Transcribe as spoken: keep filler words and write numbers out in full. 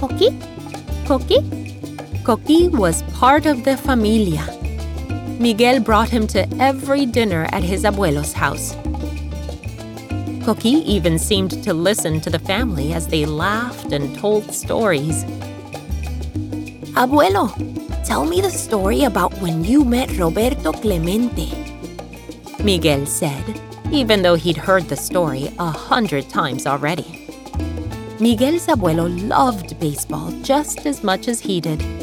Coqui? Coqui? Coqui was part of the familia. Miguel brought him to every dinner at his abuelo's house. Coqui even seemed to listen to the family as they laughed and told stories. Abuelo, tell me the story about when you met Roberto Clemente, Miguel said, even though he'd heard the story a hundred times already. Miguel's abuelo loved baseball just as much as he did.